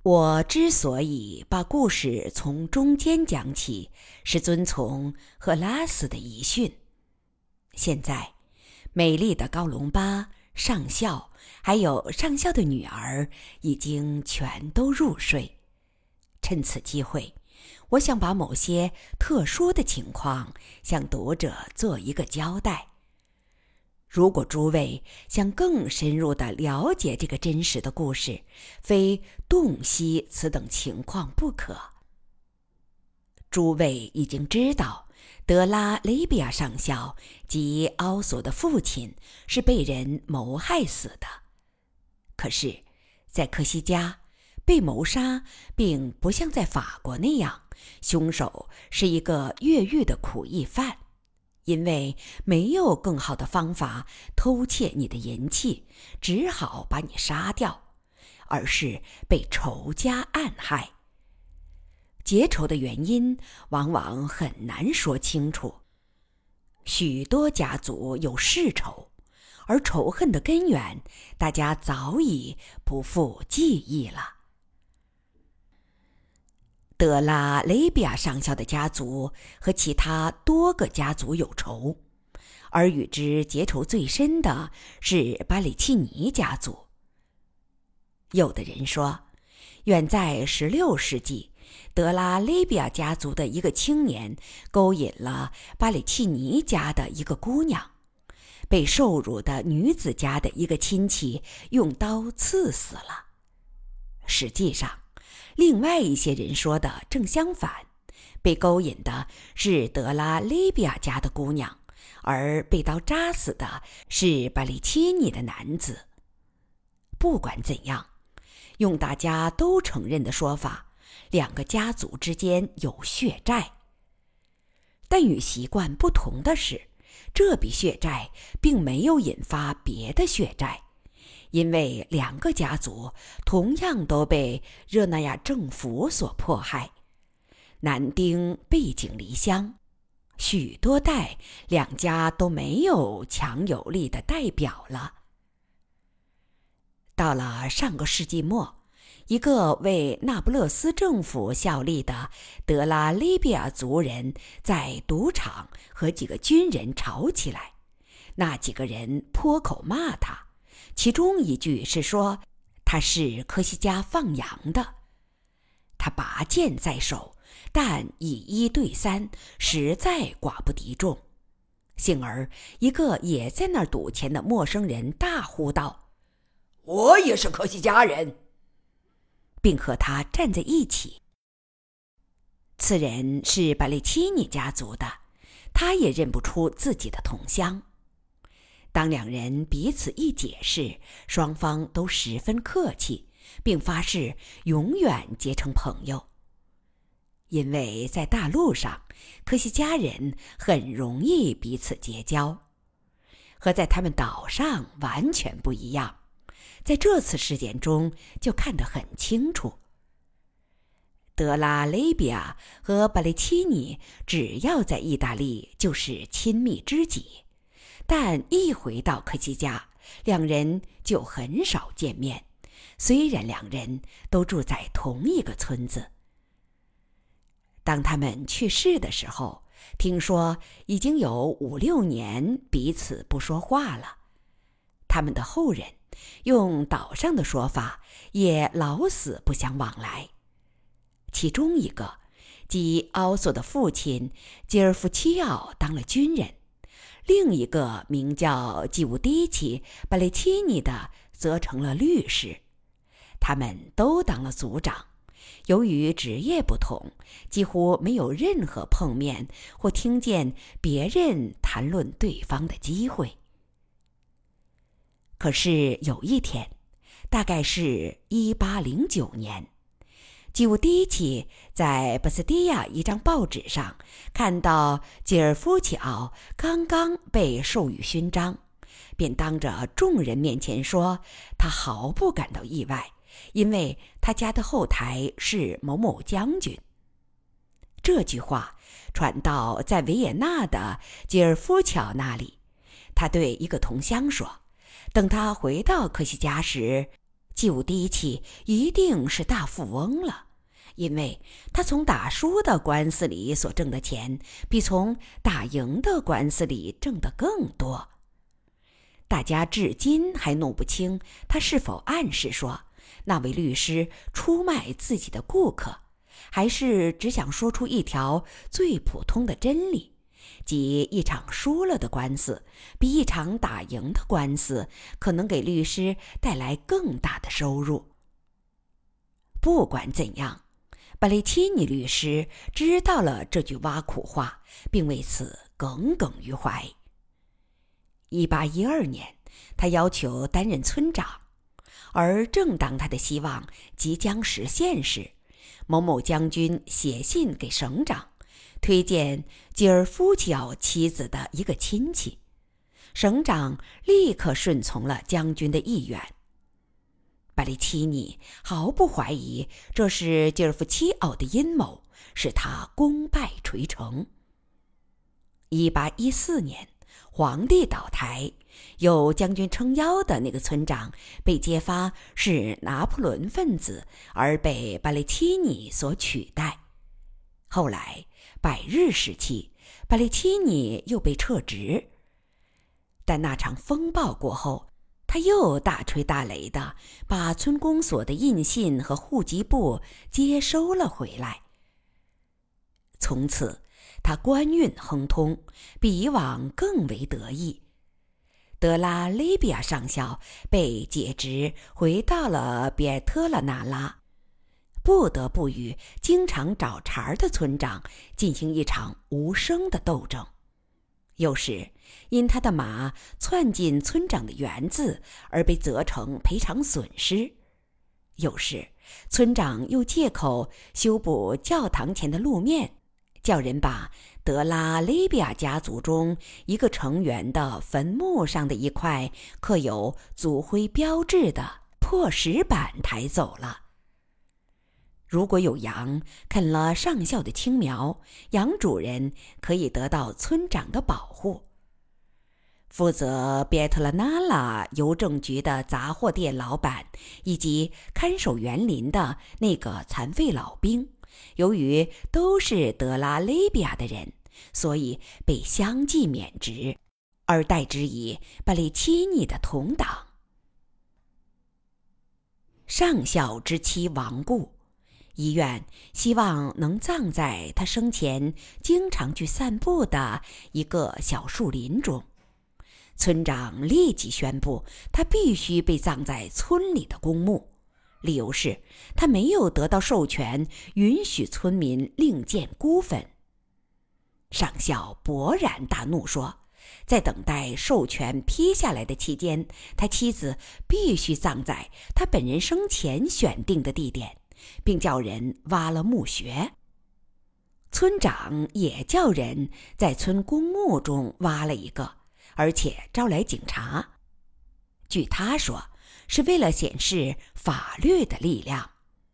我之所以把故事从中间讲起，是遵从赫拉斯的遗训。现在，美丽的高隆巴、上校还有上校的女儿已经全都入睡。趁此机会，我想把某些特殊的情况向读者做一个交代。如果诸位想更深入地了解这个真实的故事，非洞悉此等情况不可。诸位已经知道，德拉雷比亚上校及奥索的父亲是被人谋害死的。可是，在科西嘉，被谋杀并不像在法国那样，凶手是一个越狱的苦役犯。因为没有更好的方法偷窃你的银器，只好把你杀掉，而是被仇家暗害。结仇的原因往往很难说清楚。许多家族有世仇，而仇恨的根源大家早已不复记忆了。德拉雷比亚上校的家族和其他多个家族有仇，而与之结仇最深的是巴里契尼家族。有的人说，远在16世纪，德拉雷比亚家族的一个青年勾引了巴里契尼家的一个姑娘，被受辱的女子家的一个亲戚用刀刺死了。实际上，另外一些人说的正相反，被勾引的是德拉雷比亚家的姑娘，而被刀扎死的是巴里契尼的男子。不管怎样，用大家都承认的说法，两个家族之间有血债。但与习惯不同的是，这笔血债并没有引发别的血债，因为两个家族同样都被热那亚政府所迫害，男丁背井离乡，许多代两家都没有强有力的代表了。到了上个世纪末，一个为那不勒斯政府效力的德拉雷比亚族人在赌场和几个军人吵起来，那几个人泼口骂他，其中一句是说他是科西嘉放羊的。他拔剑在手，但以1对3，实在寡不敌众。幸而一个也在那儿赌钱的陌生人大呼道：“我也是科西嘉人！”并和他站在一起。此人是巴列契尼家族的，他也认不出自己的同乡。当两人彼此一解释，双方都十分客气，并发誓永远结成朋友。因为在大陆上，科西嘉人很容易彼此结交，和在他们岛上完全不一样，在这次事件中就看得很清楚。德拉雷比亚和巴列契尼只要在意大利就是亲密知己，但一回到科西嘉，两人就很少见面，虽然两人都住在同一个村子。当他们去世的时候，听说已经有5、6年彼此不说话了。他们的后人用岛上的说法，也老死不相往来。其中一个，即奥索的父亲吉尔夫齐奥当了军人，另一个名叫基乌迪奇巴列契尼的则成了律师。他们都当了族长，由于职业不同，几乎没有任何碰面或听见别人谈论对方的机会。可是有一天，大概是1809年，基乌迪奇在巴斯蒂亚一张报纸上看到吉尔夫齐奥刚刚被授予勋章，便当着众人面前说他毫不感到意外，因为他家的后台是某某将军。这句话传到在维也纳的吉尔夫乔那里，他对一个同乡说，等他回到科西嘉时， 就低气一定是大富翁了，因为他从打输的官司里所挣的钱，比从打赢的官司里挣得更多。大家至今还弄不清他是否暗示说那位律师出卖自己的顾客，还是只想说出一条最普通的真理，即一场输了的官司比一场打赢的官司可能给律师带来更大的收入。不管怎样，巴雷提尼律师知道了这句挖苦话，并为此耿耿于怀。1812年，他要求担任村长，而正当他的希望即将实现时，某某将军写信给省长，推荐吉尔夫乔妻子的一个亲戚。省长立刻顺从了将军的意愿。巴里奇尼毫不怀疑这是吉尔夫齐奥的阴谋，使他功败垂成。1814年，皇帝倒台，有将军撑腰的那个村长被揭发是拿破仑分子，而被巴雷奇尼所取代。后来百日时期，巴雷奇尼又被撤职，但那场风暴过后，他又大吹大擂地把村公所的印信和户籍簿接收了回来。从此他官运亨通，比以往更为得意。德拉雷比亚上校被解职，回到了比尔特拉纳拉，不得不与经常找茬的村长进行一场无声的斗争。有时因他的马窜进村长的园子而被责成赔偿损失，有时村长又借口修补教堂前的路面，叫人把德拉雷比亚家族中一个成员的坟墓上的一块刻有族徽标志的破石板抬走了。如果有羊啃了上校的青苗，羊主人可以得到村长的保护。负责别特拉纳拉邮政局的杂货店老板以及看守园林的那个残废老兵，由于都是德拉雷比亚的人，所以被相继免职，而代之以巴里奇尼的同党。上校之妻亡故，医院希望能葬在他生前经常去散步的一个小树林中。村长立即宣布他必须被葬在村里的公墓，理由是他没有得到授权允许村民另建孤坟。上校勃然大怒说，在等待授权批下来的期间，他妻子必须葬在他本人生前选定的地点，并叫人挖了墓穴。村长也叫人在村公墓中挖了一个，而且招来警察。据他说，是为了显示法律的力量。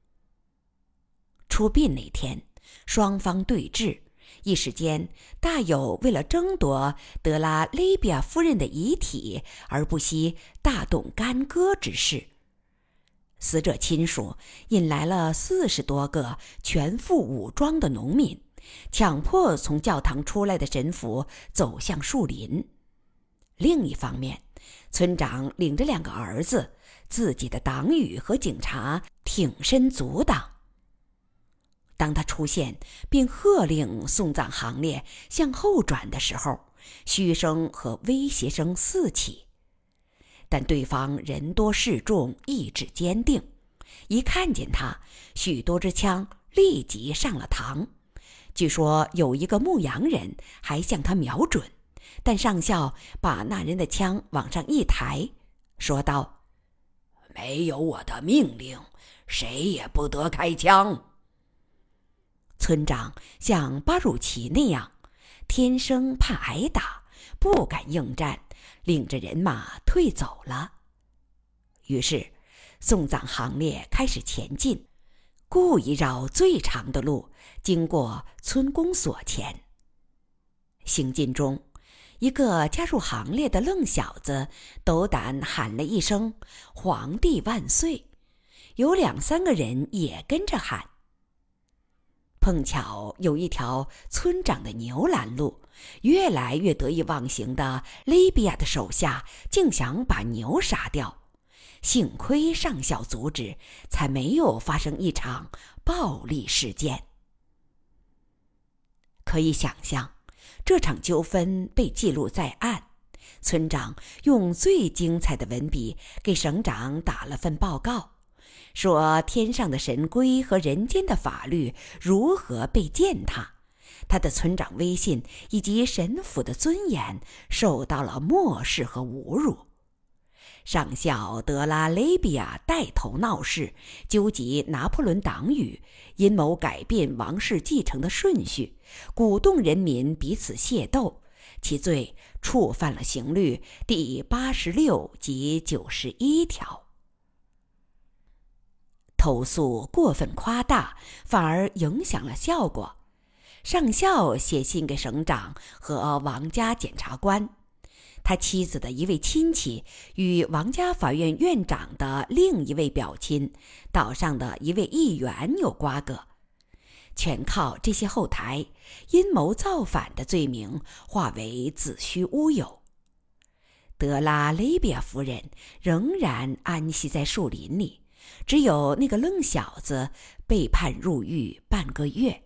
出殡那天，双方对峙，一时间大有为了争夺德拉雷比亚夫人的遗体而不惜大动干戈之势。死者亲属引来了40多个全副武装的农民，强迫从教堂出来的神父走向树林。另一方面，村长领着2个儿子，自己的党羽和警察挺身阻挡。当他出现并喝令送葬行列向后转的时候，嘘声和威胁声四起。但对方人多势众，意志坚定，一看见他，许多支枪立即上了膛。据说有一个牧羊人还向他瞄准，但上校把那人的枪往上一抬，说道：“没有我的命令，谁也不得开枪。”村长像巴鲁奇那样，天生怕挨打，不敢应战，领着人马退走了。于是送葬行列开始前进，故意绕最长的路，经过村公所前。行进中，一个加入行列的愣小子斗胆喊了一声“皇帝万岁”， 有2-3个人也跟着喊。碰巧有一条村长的牛拦路，越来越得意忘形的利比亚的手下竟想把牛杀掉，幸亏上校阻止，才没有发生一场暴力事件。可以想象，这场纠纷被记录在案，村长用最精彩的文笔给省长打了份报告，说天上的神规和人间的法律如何被践踏，他的村长威信以及神府的尊严受到了漠视和侮辱。上校德拉雷比亚带头闹事，纠集拿破仑党羽，阴谋改变王室继承的顺序，鼓动人民彼此械斗，其罪触犯了刑律第86及91条。投诉过分夸大，反而影响了效果。上校写信给省长和王家检察官，他妻子的一位亲戚与王家法院院长的另一位表亲，岛上的一位议员有瓜葛，全靠这些后台，阴谋造反的罪名化为子虚乌有。德拉雷比亚夫人仍然安息在树林里，只有那个愣小子被判入狱半个月。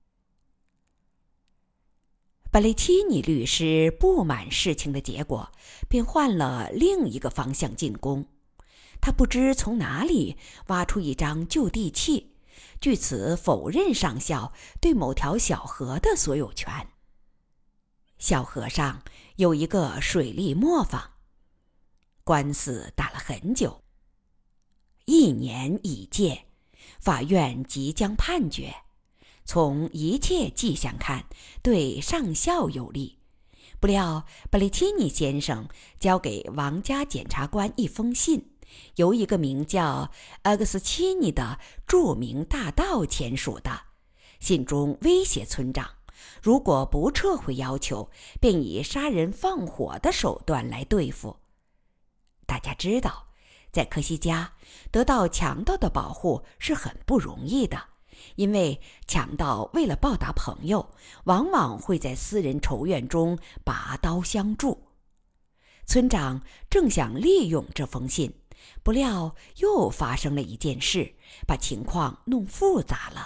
巴雷奇尼律师不满事情的结果，便换了另一个方向进攻。他不知从哪里挖出一张旧地契，据此否认上校对某条小河的所有权。小河上有一个水利磨坊，官司打了很久，1年已届，法院即将判决。从一切迹象看，对上校有利。不料巴雷奇尼先生交给王家检察官一封信，由一个名叫阿格斯奇尼的著名大盗签署的。信中威胁村长，如果不撤回要求，便以杀人放火的手段来对付。大家知道，在科西嘉得到强盗的保护是很不容易的，因为强盗为了报答朋友，往往会在私人仇怨中拔刀相助。村长正想利用这封信，不料又发生了一件事，把情况弄复杂了。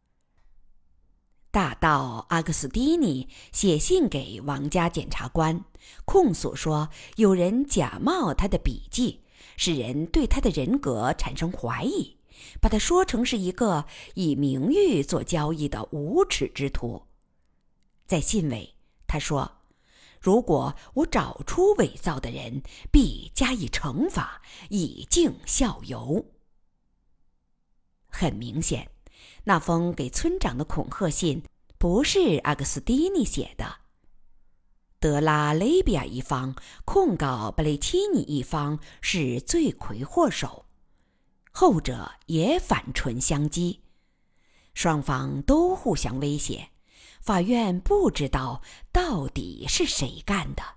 大盗阿格斯蒂尼写信给王家检察官，控诉说有人假冒他的笔迹，使人对他的人格产生怀疑，把他说成是一个以名誉做交易的无耻之徒。在信尾，他说，如果我找出伪造的人，必加以惩罚，以儆效尤。很明显，那封给村长的恐吓信不是阿格斯蒂尼写的。德拉雷比亚一方控告巴雷奇尼一方是罪魁祸首，后者也反唇相讥，双方都互相威胁，法院不知道到底是谁干的。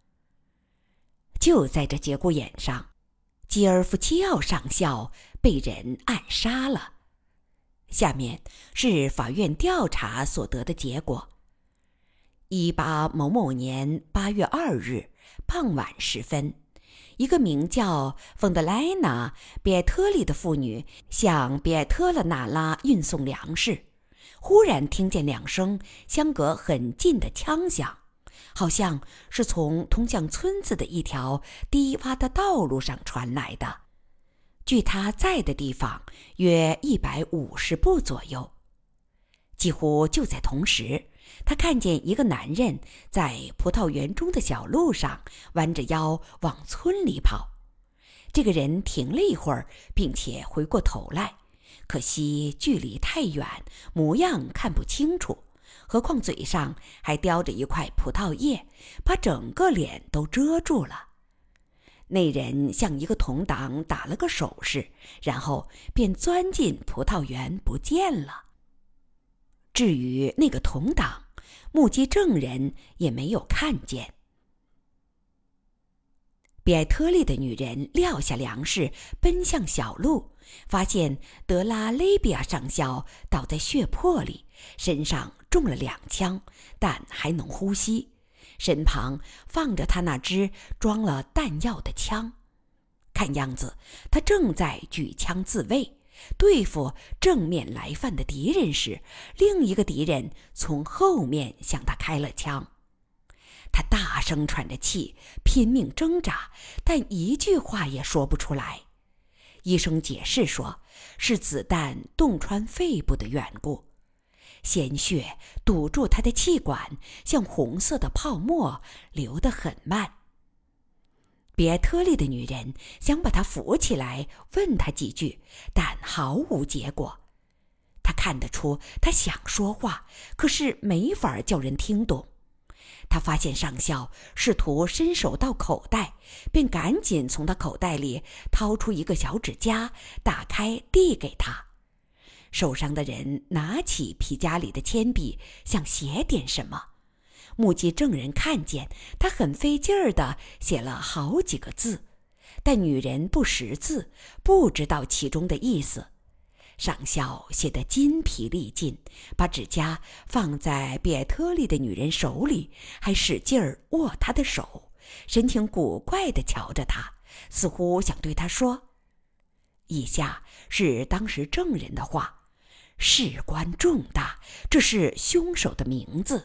就在这节骨眼上，基尔夫齐奥上校被人暗杀了。下面是法院调查所得的结果。18某某年8月2日傍晚时分，一个名叫冯德莱纳·比埃特利的妇女向比埃特勒纳拉运送粮食，忽然听见2声相隔很近的枪响，好像是从通向村子的一条低洼的道路上传来的。距他在的地方约150步左右。几乎就在同时，他看见一个男人在葡萄园中的小路上弯着腰往村里跑。这个人停了一会儿，并且回过头来，可惜距离太远，模样看不清楚，何况嘴上还叼着一块葡萄叶，把整个脸都遮住了。那人向一个同党打了个手势，然后便钻进葡萄园不见了。至于那个同党，目击证人也没有看见。 比埃特利的女人撂下粮食，奔向小路，发现德拉雷比亚上校倒在血泊里，身上中了2枪，但还能呼吸，身旁放着他那支装了弹药的枪。看样子他正在举枪自卫，对付正面来犯的敌人时，另一个敌人从后面向他开了枪。他大声喘着气，拼命挣扎，但一句话也说不出来。医生解释说，是子弹洞穿肺部的缘故，鲜血堵住他的气管，像红色的泡沫，流得很慢。比埃特利的女人想把他扶起来，问他几句，但毫无结果。他看得出他想说话，可是没法叫人听懂。他发现上校试图伸手到口袋，便赶紧从他口袋里掏出一个小指甲，打开递给他。受伤的人拿起皮夹里的铅笔，想写点什么。目击证人看见他很费劲儿地写了好几个字，但女人不识字，不知道其中的意思。上校写得筋疲力尽，把指甲放在比埃特利的女人手里，还使劲儿握她的手，神情古怪地瞧着她，似乎想对她说：以下是当时证人的话，事关重大，这是凶手的名字。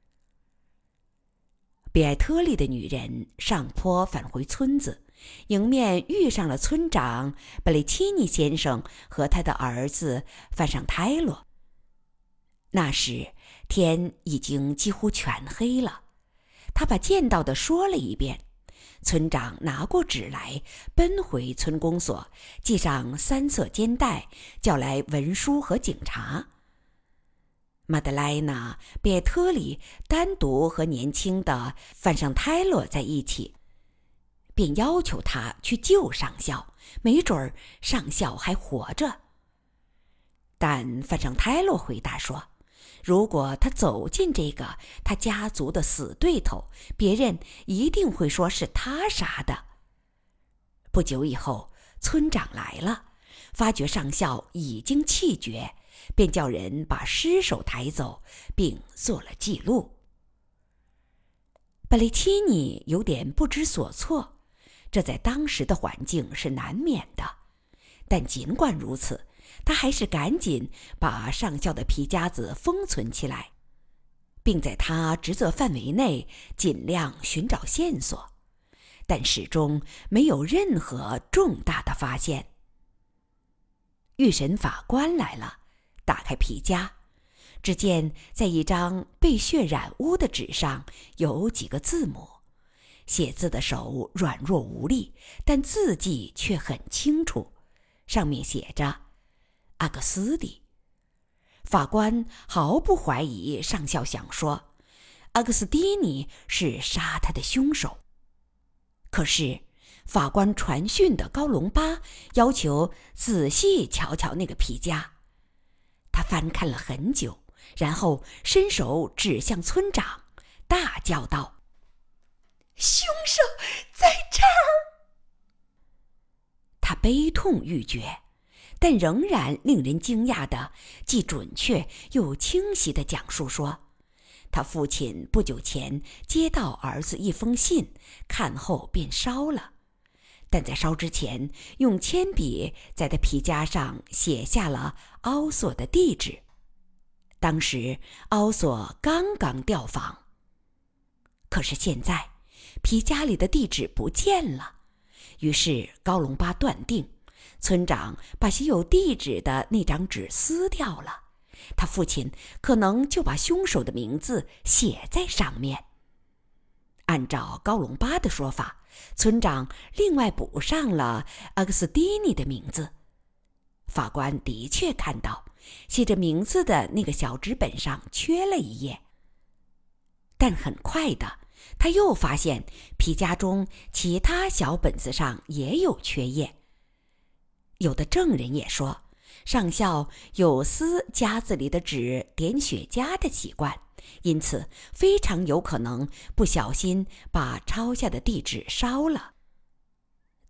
比埃特利的女人上坡返回村子，迎面遇上了村长布雷奇尼先生和他的儿子范尚泰罗。那时天已经几乎全黑了，他把见到的说了一遍。村长拿过纸来，奔回村公所，系上3色肩带，叫来文书和警察。马德莱娜·比埃特里单独和年轻的范尚泰罗在一起，便要求他去救上校，没准儿上校还活着。但范尚泰罗回答说，如果他走进这个他家族的死对头，别人一定会说是他杀的。不久以后，村长来了，发觉上校已经气绝，便叫人把尸首抬走，并做了记录。布雷奇尼有点不知所措，这在当时的环境是难免的，但尽管如此，他还是赶紧把上校的皮夹子封存起来，并在他职责范围内尽量寻找线索，但始终没有任何重大的发现。预审法官来了，打开皮夹，只见在一张被血染污的纸上有几个字母，写字的手软弱无力，但字迹却很清楚，上面写着阿格斯蒂。法官毫不怀疑上校想说阿格斯蒂尼是杀他的凶手。可是法官传讯的高隆巴要求仔细瞧瞧那个皮夹，他翻看了很久，然后伸手指向村长，大叫道：凶手在这儿！他悲痛欲绝，但仍然令人惊讶的既准确又清晰地讲述说，他父亲不久前接到儿子一封信，看后便烧了，但在烧之前用铅笔在他皮夹上写下了奥索的地址。当时奥索刚刚调访，可是现在皮夹里的地址不见了。于是高隆巴断定，村长把写有地址的那张纸撕掉了，他父亲可能就把凶手的名字写在上面。按照高隆巴的说法，村长另外补上了阿格斯蒂尼的名字。法官的确看到写着名字的那个小纸本上缺了一页，但很快的他又发现皮夹中其他小本子上也有缺页。有的证人也说，上校有撕夹子里的纸点雪茄的习惯，因此非常有可能不小心把抄下的地址烧了。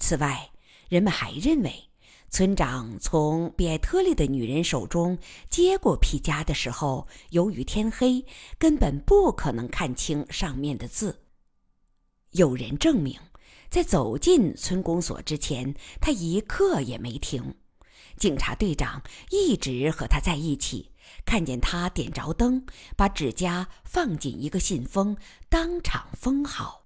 此外，人们还认为，村长从比埃特利的女人手中接过皮夹的时候，由于天黑，根本不可能看清上面的字。有人证明，在走进村公所之前，他一刻也没停。警察队长一直和他在一起，看见他点着灯，把指甲放进一个信封，当场封好。